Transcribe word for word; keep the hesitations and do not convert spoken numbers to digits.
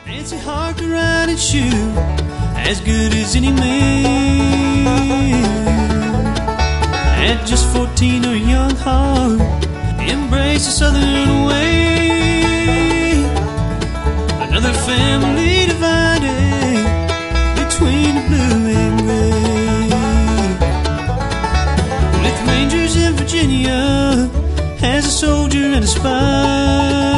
Fancy heart to ride and shoot, as good as any man. At just fourteen, her young heart embraced the southern way. Another family divided between the blue and gray. With Rangers in Virginia, as a soldier and a spy,